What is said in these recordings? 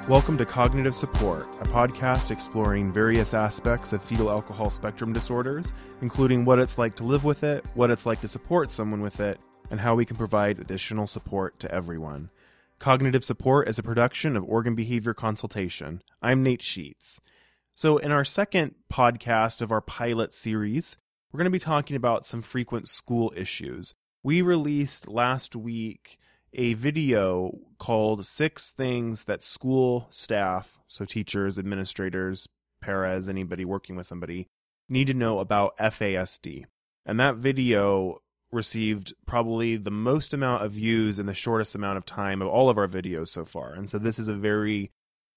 Welcome to Cognitive Support, a podcast exploring various aspects of fetal alcohol spectrum disorders, including what it's like to live with it, what it's like to support someone with it, and how we can provide additional support to everyone. Cognitive Support is a production of Organ Behavior Consultation. I'm Nate Sheets. So in our second podcast of our pilot series, we're going to be talking about some frequent school issues. We released last week a video called 6 Things That School Staff, so teachers, administrators, paras, anybody working with somebody, need to know about FASD. And that video received probably the most amount of views in the shortest amount of time of all of our videos so far. And so this is a very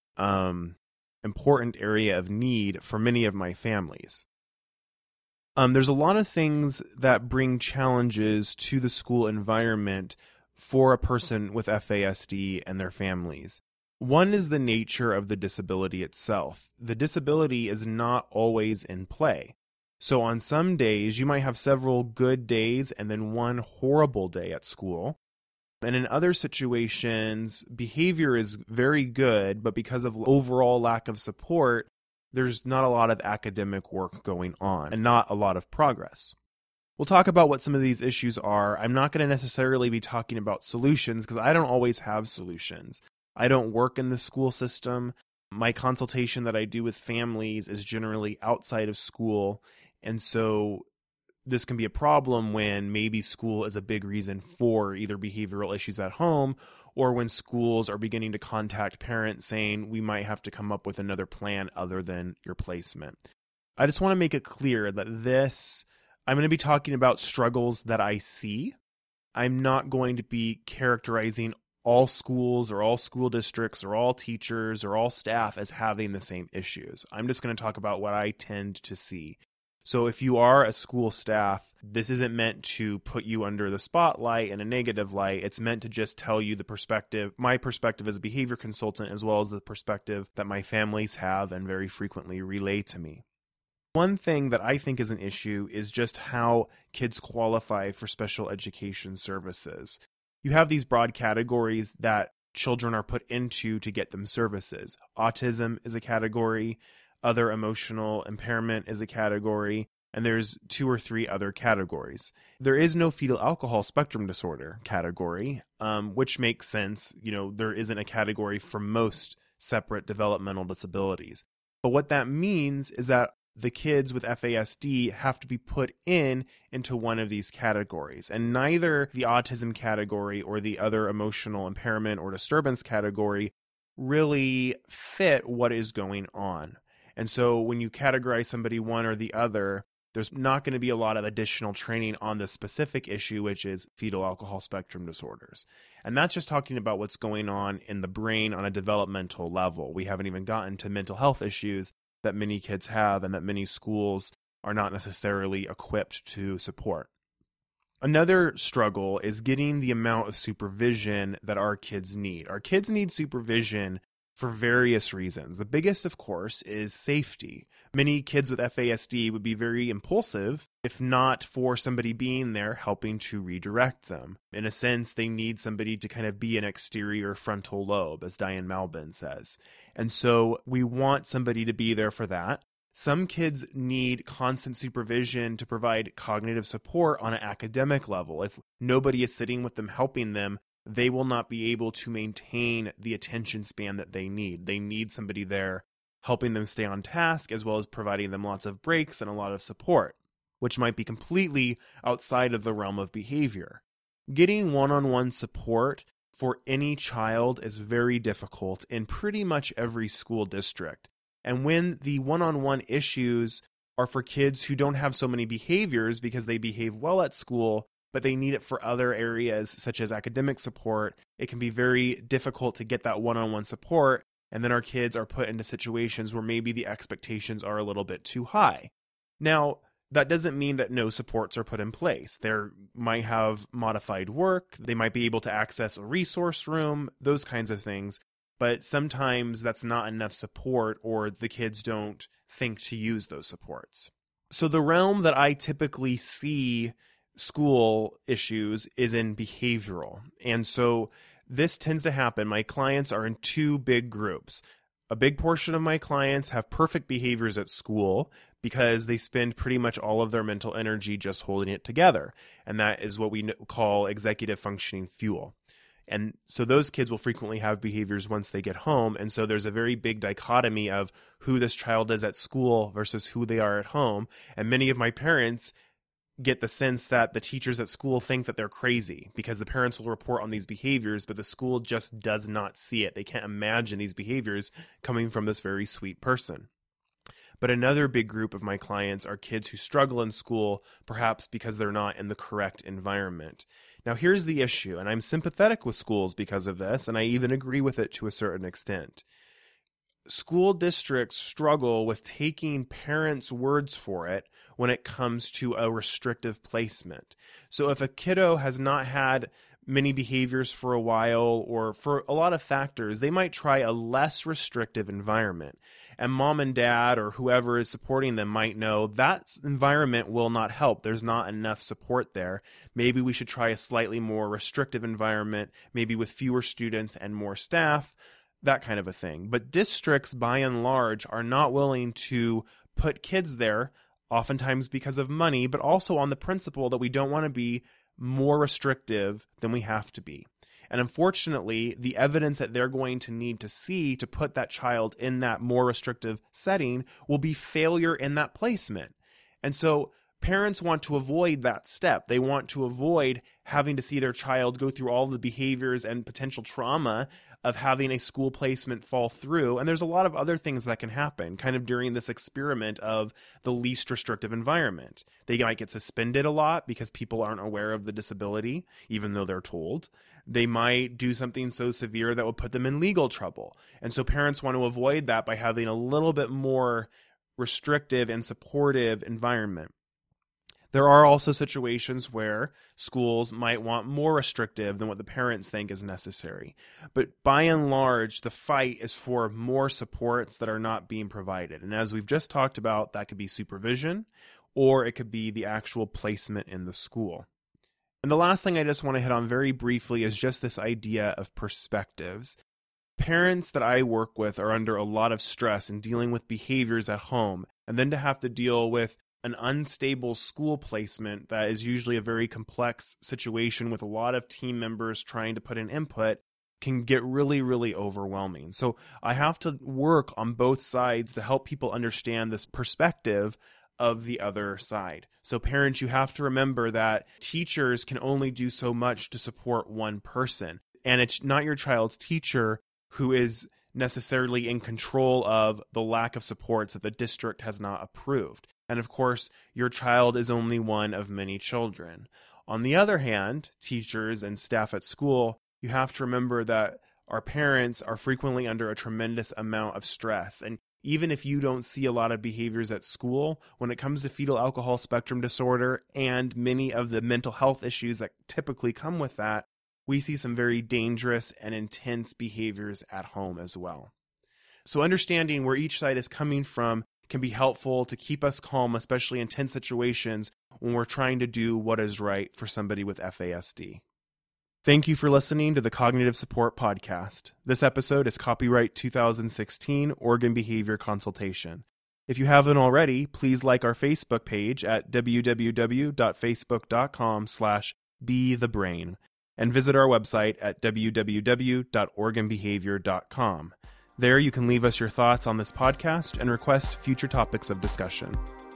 important area of need for many of my families. There's a lot of things that bring challenges to the school environment for a person with FASD and their families. One is the nature of the disability itself. The disability is not always in play. So on some days, you might have several good days and then one horrible day at school. And in other situations, behavior is very good, but because of overall lack of support, there's not a lot of academic work going on and not a lot of progress. We'll talk about what some of these issues are. I'm not going to necessarily be talking about solutions because I don't always have solutions. I don't work in the school system. My consultation that I do with families is generally outside of school. And so this can be a problem when maybe school is a big reason for either behavioral issues at home or when schools are beginning to contact parents saying we might have to come up with another plan other than your placement. I just want to make it clear that I'm going to be talking about struggles that I see. I'm not going to be characterizing all schools or all school districts or all teachers or all staff as having the same issues. I'm just going to talk about what I tend to see. So if you are a school staff, this isn't meant to put you under the spotlight in a negative light. It's meant to just tell you the perspective, my perspective as a behavior consultant, as well as the perspective that my families have and very frequently relay to me. One thing that I think is an issue is just how kids qualify for special education services. You have these broad categories that children are put into to get them services. Autism is a category, other emotional impairment is a category, and there's 2 or 3 other categories. There is no fetal alcohol spectrum disorder category, which makes sense. There isn't a category for most separate developmental disabilities. But what that means is that the kids with FASD have to be put into one of these categories. And neither the autism category or the other emotional impairment or disturbance category really fit what is going on. And so when you categorize somebody one or the other, there's not going to be a lot of additional training on the specific issue, which is fetal alcohol spectrum disorders. And that's just talking about what's going on in the brain on a developmental level. We haven't even gotten to mental health issues that many kids have and that many schools are not necessarily equipped to support. Another struggle is getting the amount of supervision that our kids need. Our kids need supervision for various reasons. The biggest, of course, is safety. Many kids with FASD would be very impulsive if not for somebody being there helping to redirect them. In a sense, they need somebody to kind of be an exterior frontal lobe, as Diane Malbin says. And so we want somebody to be there for that. Some kids need constant supervision to provide cognitive support on an academic level. If nobody is sitting with them helping them, they will not be able to maintain the attention span that they need. They need somebody there helping them stay on task, as well as providing them lots of breaks and a lot of support, which might be completely outside of the realm of behavior. Getting one-on-one support for any child is very difficult in pretty much every school district. And when the one-on-one issues are for kids who don't have so many behaviors because they behave well at school, but they need it for other areas such as academic support, it can be very difficult to get that one-on-one support, and then our kids are put into situations where maybe the expectations are a little bit too high. Now, that doesn't mean that no supports are put in place. They might have modified work, they might be able to access a resource room, those kinds of things, but sometimes that's not enough support or the kids don't think to use those supports. So the realm that I typically see school issues is in behavioral. And so this tends to happen. My clients are in two big groups. A big portion of my clients have perfect behaviors at school because they spend pretty much all of their mental energy just holding it together. And that is what we call executive functioning fuel. And so those kids will frequently have behaviors once they get home. And so there's a very big dichotomy of who this child is at school versus who they are at home. And many of my parents get the sense that the teachers at school think that they're crazy because the parents will report on these behaviors, but the school just does not see it. They can't imagine these behaviors coming from this very sweet person. But another big group of my clients are kids who struggle in school, perhaps because they're not in the correct environment. Now, here's the issue, and I'm sympathetic with schools because of this, and I even agree with it to a certain extent. School districts struggle with taking parents' words for it when it comes to a restrictive placement. So if a kiddo has not had many behaviors for a while or for a lot of factors, they might try a less restrictive environment. And mom and dad or whoever is supporting them might know that environment will not help. There's not enough support there. Maybe we should try a slightly more restrictive environment, maybe with fewer students and more staff, that kind of a thing. But districts, by and large, are not willing to put kids there, oftentimes because of money, but also on the principle that we don't want to be more restrictive than we have to be. And unfortunately, the evidence that they're going to need to see to put that child in that more restrictive setting will be failure in that placement. And so parents want to avoid that step. They want to avoid having to see their child go through all the behaviors and potential trauma of having a school placement fall through. And there's a lot of other things that can happen kind of during this experiment of the least restrictive environment. They might get suspended a lot because people aren't aware of the disability, even though they're told. They might do something so severe that would put them in legal trouble. And so parents want to avoid that by having a little bit more restrictive and supportive environment. There are also situations where schools might want more restrictive than what the parents think is necessary. But by and large, the fight is for more supports that are not being provided. And as we've just talked about, that could be supervision, or it could be the actual placement in the school. And the last thing I just want to hit on very briefly is just this idea of perspectives. Parents that I work with are under a lot of stress in dealing with behaviors at home, and then to have to deal with an unstable school placement that is usually a very complex situation with a lot of team members trying to put in input can get really, really overwhelming. So I have to work on both sides to help people understand this perspective of the other side. So parents, you have to remember that teachers can only do so much to support one person. And it's not your child's teacher who is necessarily in control of the lack of supports that the district has not approved. And of course, your child is only one of many children. On the other hand, teachers and staff at school, you have to remember that our parents are frequently under a tremendous amount of stress. And even if you don't see a lot of behaviors at school, when it comes to fetal alcohol spectrum disorder and many of the mental health issues that typically come with that, we see some very dangerous and intense behaviors at home as well. So understanding where each side is coming from can be helpful to keep us calm, especially in tense situations when we're trying to do what is right for somebody with FASD. Thank you for listening to the Cognitive Support Podcast. This episode is copyright 2016 Organ Behavior Consultation. If you haven't already, please like our Facebook page at www.facebook.com/bethebrain and visit our website at www.organbehavior.com. There you can leave us your thoughts on this podcast and request future topics of discussion.